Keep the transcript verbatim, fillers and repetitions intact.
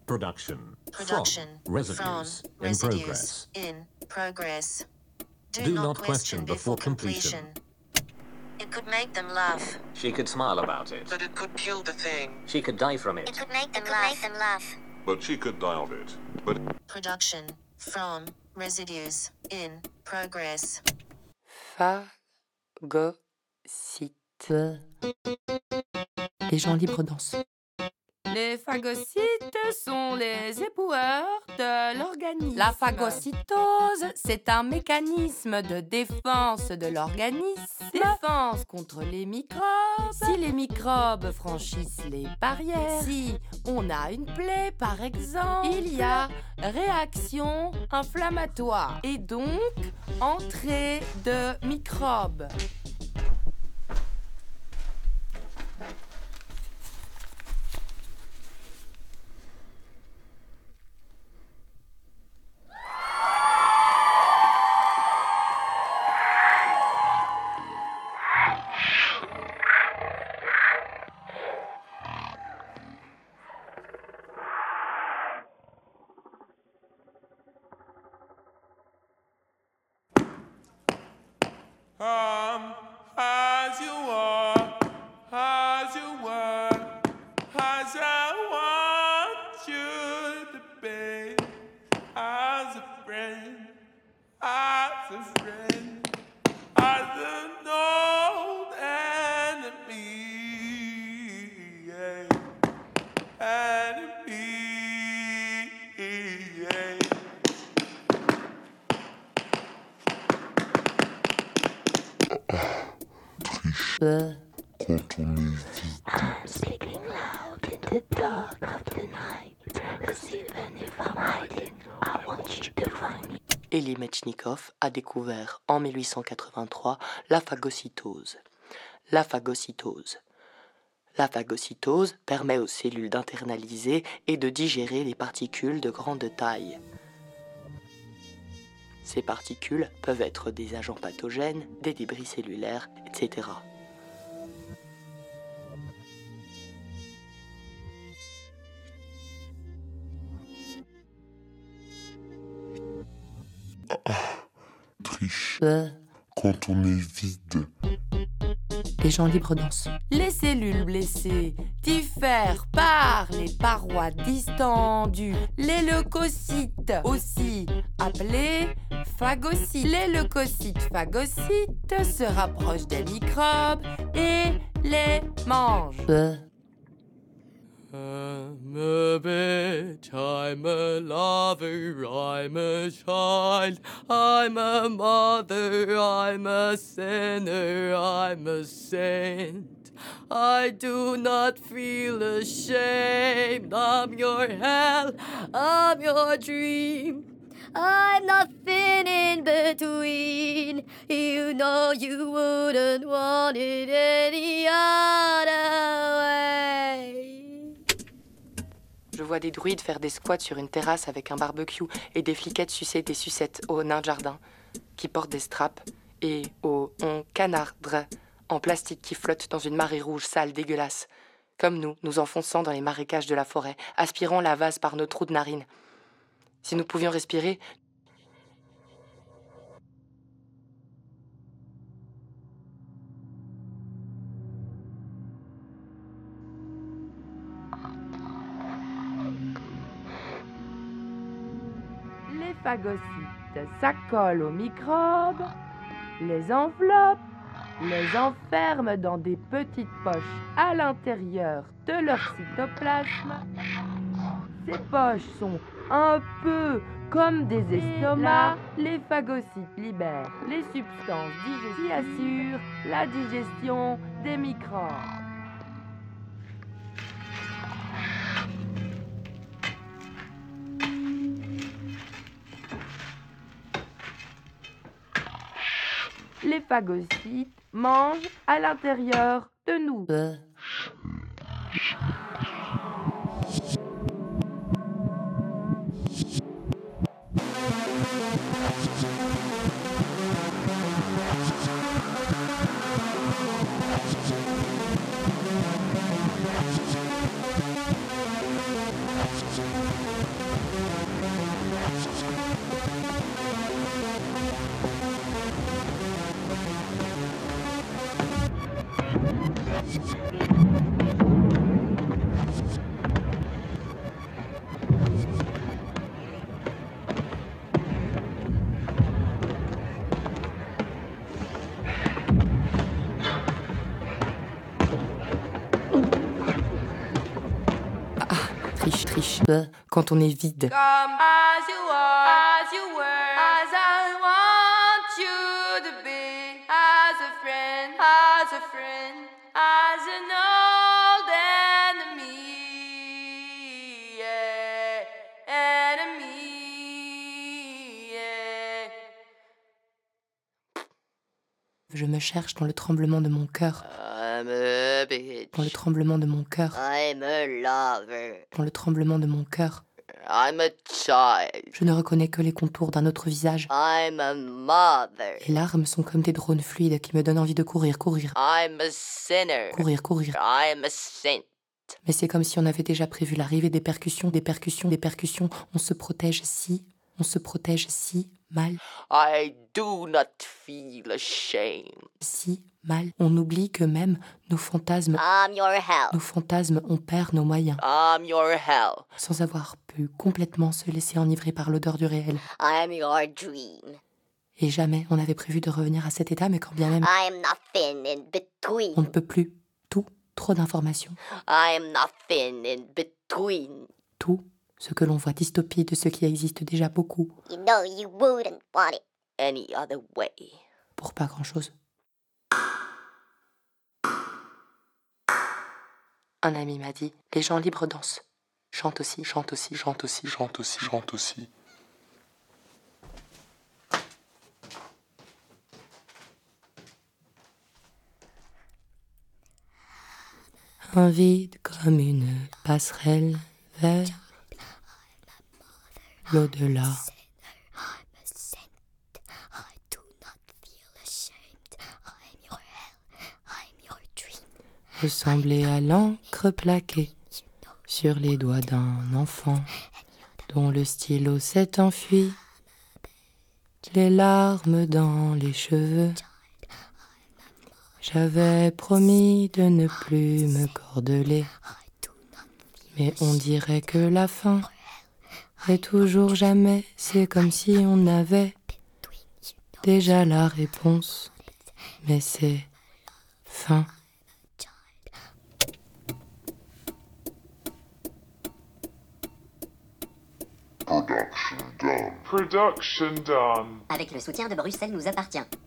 Production. Production. From residues, From in residues progress. in progress. Do, Do not, not question question before before completion. completion. It could make them laugh. She could smile about it. But it could kill the thing. She could die from it. It could make them It could laugh. make them laugh. But she could die of it. But Production. From residues in progress. Phagocyte. Les gens libres dansent. Les phagocytes sont les éboueurs de l'organisme. La phagocytose, c'est un mécanisme de défense de l'organisme. Défense contre les microbes. Si les microbes franchissent les barrières, si on a une plaie par exemple, il y a réaction inflammatoire et donc entrée de microbes. Come as you are, as you were, as I want you to be, as a friend, as a friend, as an old enemy, yeah. Enemy, yeah. quand on est vide, I'm speaking loud in the dark of the night. Cause even if I'm hiding, I want you to find me. Elie Metchnikoff a découvert en mille huit cent quatre-vingt-trois la phagocytose. La phagocytose. La phagocytose permet aux cellules d'internaliser et de digérer les particules de grande taille. Ces particules peuvent être des agents pathogènes, des débris cellulaires, et cetera. triche, quand on est vide. Les gens libres dansent. Les cellules blessées diffèrent par les parois distendues. Les leucocytes, aussi appelés phagocytes. Les leucocytes phagocytes se rapprochent des microbes et les mangent. I'm a bitch, I'm a lover, I'm a child, I'm a mother, I'm a sinner, I'm a saint. I do not feel ashamed, I'm your hell, I'm your dream. I'm nothing in between. You know you wouldn't want it any other way. Je vois des druides faire des squats sur une terrasse avec un barbecue et des fliquettes sucer des sucettes aux nains de jardin qui portent des straps et aux on canardres en plastique qui flottent dans une marée rouge sale dégueulasse. Comme nous, nous enfonçant dans les marécages de la forêt, aspirant la vase par nos trous de narines. Si nous pouvions respirer, Les phagocytes s'accolent aux microbes, les enveloppent, les enferment dans des petites poches à l'intérieur de leur cytoplasme. Ces poches sont un peu comme des estomacs. Là, les phagocytes libèrent les substances digestives qui assurent la digestion des microbes. Les phagocytes mangent à l'intérieur de nous. Thank you. Triche, triche. Quand on est vide. Come as you are, as you were, as I want you to be, as a friend, as a friend, as an old enemy, yeah, enemy, yeah. Je me cherche dans le tremblement de mon cœur. I'm a bitch. Dans le tremblement de mon cœur. I'm a lover. Dans le tremblement de mon cœur. I'm a child. Je ne reconnais que les contours d'un autre visage. I'm a mother. Les larmes sont comme des drones fluides qui me donnent envie de courir, courir, I'm a sinner. courir, courir. I'm a saint. Mais c'est comme si on avait déjà prévu l'arrivée des percussions, des percussions, des percussions. On se protège si, on se protège si mal, I do not feel ashamed. si mal. On oublie que même nos fantasmes, I'm your hell. nos fantasmes, on perd nos moyens, I'm your hell. sans avoir pu complètement se laisser enivrer par l'odeur du réel. I'm your dream. Et jamais on avait prévu de revenir à cet état, mais quand bien même, I'm nothing in between. on ne peut plus. Tout, trop d'informations. I'm nothing in between. Tout ce que l'on voit dystopie de ce qui existe déjà beaucoup, You know you wouldn't want it any other way. pour pas grand-chose. Un ami m'a dit, les gens libres dansent, chantent aussi, chantent aussi, chantent aussi, Chante aussi, chante aussi. un vide comme une passerelle vers l'au-delà. Ressemblez à l'encre plaquée sur les doigts d'un enfant dont le stylo s'est enfui, les larmes dans les cheveux. J'avais promis de ne plus me cordeler, mais on dirait que la fin est toujours jamais. C'est comme si on avait déjà la réponse, mais c'est fin. Production done. Production done. Avec le soutien de Bruxelles nous appartient.